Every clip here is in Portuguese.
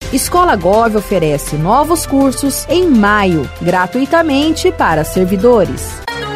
Escola Gov oferece novos cursos em maio, gratuitamente para servidores.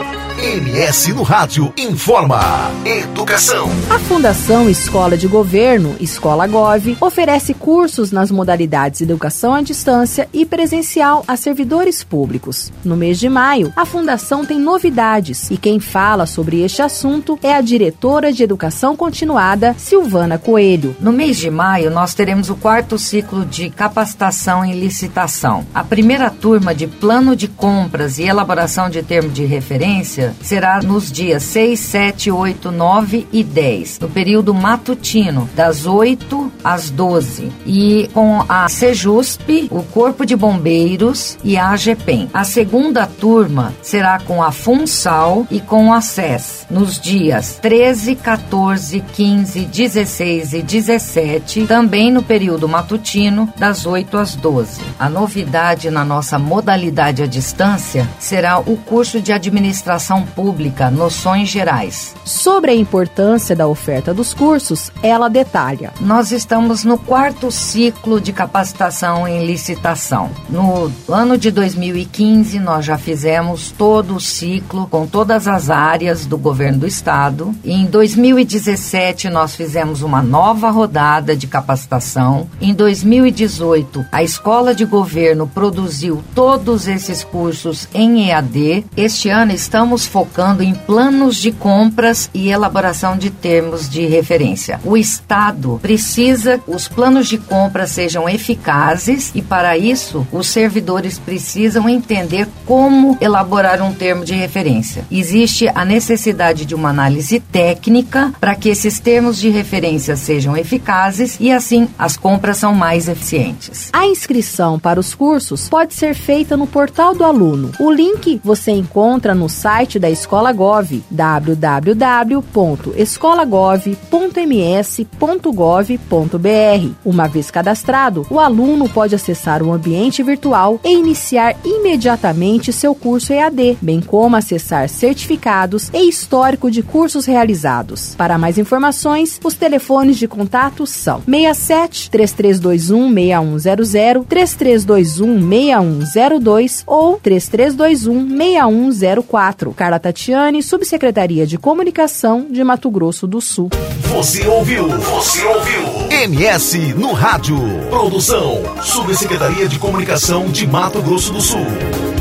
MS no Rádio informa. Educação. A Fundação Escola de Governo, Escola Gov, oferece cursos nas modalidades de educação à distância e presencial a servidores públicos. No mês de maio, a Fundação tem novidades e quem fala sobre este assunto é a diretora de Educação Continuada, Silvana Coelho. No mês de maio, nós teremos o 4º ciclo de capacitação em licitação. A primeira turma de plano de compras e elaboração de termo de referência será nos dias 6, 7, 8, 9 e 10, no período matutino, das 8 às 12, e com a Sejusp, o Corpo de Bombeiros e a AGPEM. A segunda turma será com a FUNSAL e com a SES, nos dias 13, 14, 15, 16 e 17, também no período matutino, das 8 às 12. A novidade na nossa modalidade à distância será o curso de Administração Pública, Noções Gerais. Sobre a importância da oferta dos cursos, ela detalha. Nós estamos no 4º ciclo de capacitação em licitação. No ano de 2015, nós já fizemos todo o ciclo com todas as áreas do governo do estado. Em 2017, nós fizemos uma nova rodada de capacitação. Em 2018, a Escola de Governo produziu todos esses cursos em EAD. Este ano estamos focando em planos de compras e elaboração de termos de referência. O Estado precisa que os planos de compra sejam eficazes e, para isso, os servidores precisam entender como elaborar um termo de referência. Existe a necessidade de uma análise técnica para que esses termos de referência sejam eficazes e, assim, as compras são mais eficientes. A inscrição para os cursos pode ser feita no portal do aluno. O link você encontra no site da Escola Gov, www.escolagov.ms.gov.br. Uma vez cadastrado, o aluno pode acessar o ambiente virtual e iniciar imediatamente seu curso EAD, bem como acessar certificados e histórico de cursos realizados. Para mais informações, os telefones de contato são 67 3321 6100, 3321 6102 ou 3321 6104. Carla Tatiane, Subsecretaria de Comunicação de Mato Grosso do Sul. Você ouviu MS no Rádio. Produção, Subsecretaria de Comunicação de Mato Grosso do Sul.